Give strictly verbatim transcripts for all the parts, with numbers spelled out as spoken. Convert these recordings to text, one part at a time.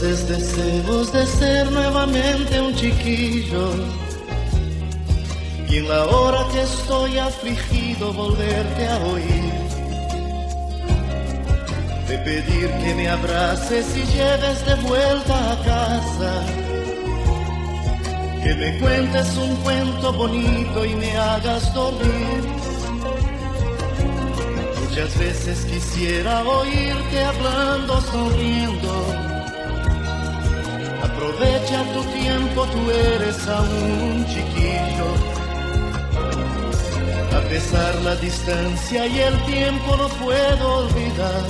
veces deseos de ser nuevamente un chiquillo, y en la hora que estoy afligido volverte a oír, de pedir que me abraces y lleves de vuelta a casa, que me cuentes un cuento bonito y me hagas dormir. Muchas veces quisiera oírte hablando, sonriendo. Aprovecha tu tiempo, tú eres aún un chiquillo. A pesar la distancia y el tiempo no puedo olvidar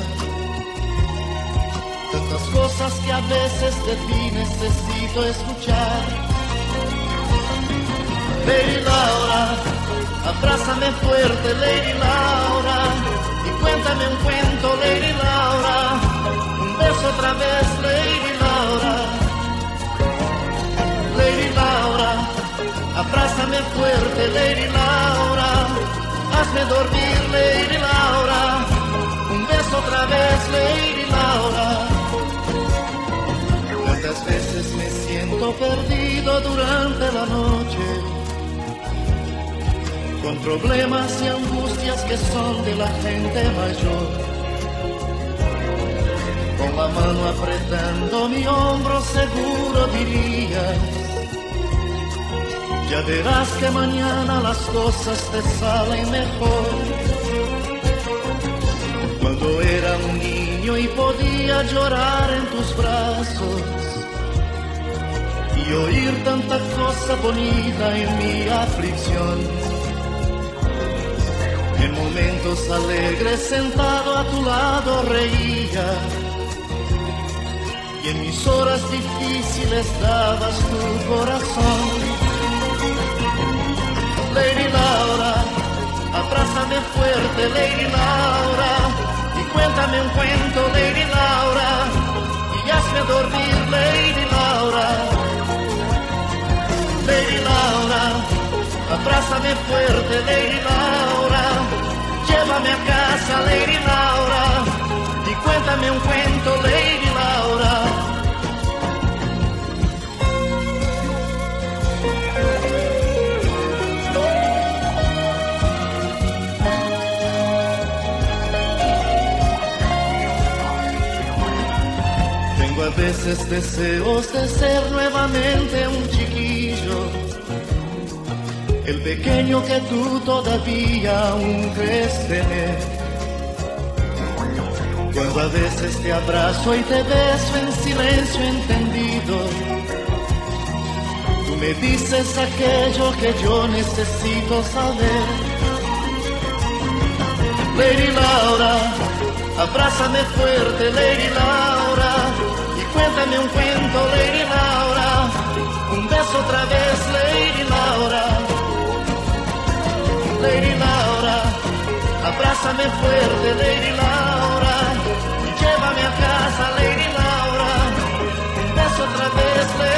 tantas cosas que a veces de ti necesito escuchar. Lady Laura, abrázame fuerte, Lady Laura, y cuéntame un cuento, Lady Laura, un beso otra vez, Lady Laura. Lady Laura, abrázame fuerte, Lady Laura, hazme dormir, Lady Laura, un beso otra vez, Lady Laura. Cuántas veces me siento perdido durante la noche, con problemas y angustias que son de la gente mayor, con la mano apretando mi hombro seguro dirías, ya verás que mañana las cosas te salen mejor. Cuando era un niño y podía llorar en tus brazos y oír tanta cosa bonita en mi aflicción, en momentos alegres sentado a tu lado reía, y en mis horas difíciles dabas tu corazón. Lady Laura, abrázame fuerte, Lady Laura, y cuéntame un cuento, Lady Laura, y hazme dormir, Lady Laura. Lady Laura, abrázame fuerte, Lady Laura, llévame a casa, Lady Laura, y cuéntame un cuento, Lady Laura. Tengo a veces deseos de ser nuevamente un chiquillo, el pequeño que tú todavía aún crees tener. Cuando a veces te abrazo y te beso en silencio entendido, tú me dices aquello que yo necesito saber. Lady Laura, abrázame fuerte, Lady Laura, y cuéntame un cuento, Lady Laura, un beso otra vez, Lady Laura. Lady Laura, abrázame fuerte, Lady Laura, y llévame a casa, Lady Laura, un beso otra vez, Lady Laura.